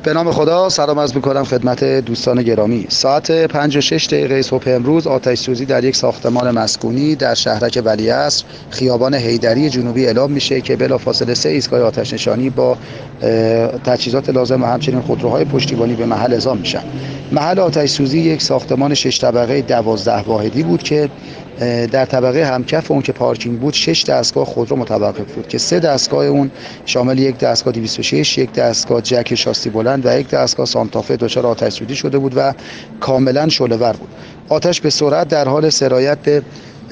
به نام خدا سلام عرض می‌کنم خدمت دوستان گرامی. ساعت 5:06 صبح امروز آتش سوزی در یک ساختمان مسکونی در شهرک ولیعصر خیابان حیدری جنوبی اعلام میشه که بلافاصله 3 ایستگاه آتش نشانی با تجهیزات لازم و همچنین خودروهای پشتیبانی به محل اعزام میشن. محل آتش سوزی یک ساختمان 6 طبقه 12 واحدی بود که در طبقه همکف اون که پارکینگ بود 6 دستگاه خودرو متوقف بود که 3 دستگاه اون شامل یک دستگاه 206، یک دستگاه جک شاسی بلند و یک دستگاه سانتافه دچار آتش سوزی شده بود و کاملا شعله‌ور بود. آتش به سرعت در حال سرایت به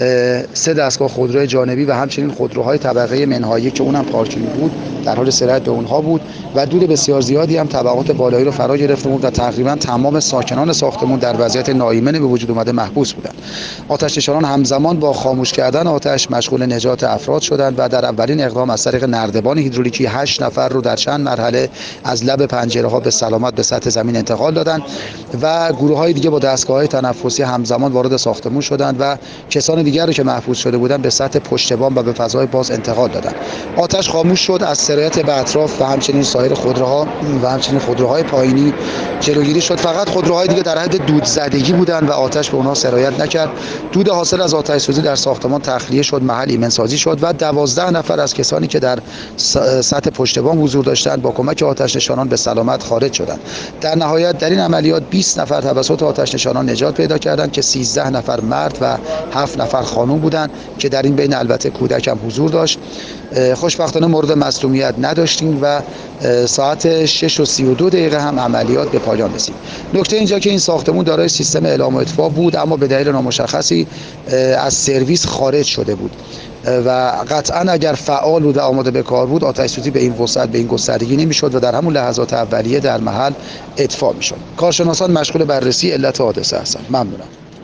3 دستگاه خودروی جانبی و همچنین خودروهای طبقه منهایی که اونم پارکینگ بود در حال سرایت به اونها بود و دود بسیار زیادی هم طبقات بالایی رو فرا گرفته بود و تقریبا تمام ساکنان ساختمان در وضعیت ناایمن به وجود اومده محبوس بودند. آتش نشانان همزمان با خاموش کردن آتش مشغول نجات افراد شدند و در اولین اقدام از طریق نردبان هیدرولیکی 8 نفر رو در چند مرحله از لب پنجره‌ها به سلامت به سطح زمین انتقال دادند و گروه‌های دیگه با دستگاه‌های تنفسی همزمان وارد ساختمان شدند و کسان دیگر رو که محفوظ شده بودند به سطح پشت بام و به فضای باز انتقال دادند. آتش خاموش شد، از سرایت به اطراف و همچنین سایر خودروها و همچنین خودروهای پایینی جلوگیری شد. فقط خودروهای دیگه در حد دود زدگی بودند و آتش به اونها سرایت نکرد. دود حاصل از آتش سوزی در ساختمان تخلیه شد، محل ایمنسازی شد و 12 نفر از کسانی که در سطح پشت بام حضور داشتند با کمک آتش نشانان به سلامت خارج شدند. در نهایت در این عملیات 20 نفر توسط آتش نشانان نجات پیدا کردند که 13 نفر مرد و 7 نفر خانم بودند که در این بین البته کودک هم حضور داشت. خوشبختانه مورد مصدومیت نداشتیم و ساعت 6:32 هم عملیات به پایان رسید. نکته اینجا که این ساختمان دارای سیستم اعلام و اطفاء بود اما به دلیل نامشخصی از سرویس خارج شده بود و قطعا اگر فعال بود و آماده به کار بود آتش سوزی به این وسعت به این گستردگی نمیشد و در همون لحظات اولیه در محل اطفاء میشد. کارشناسان مشغول بررسی علت حادثه هستند. ممنونم.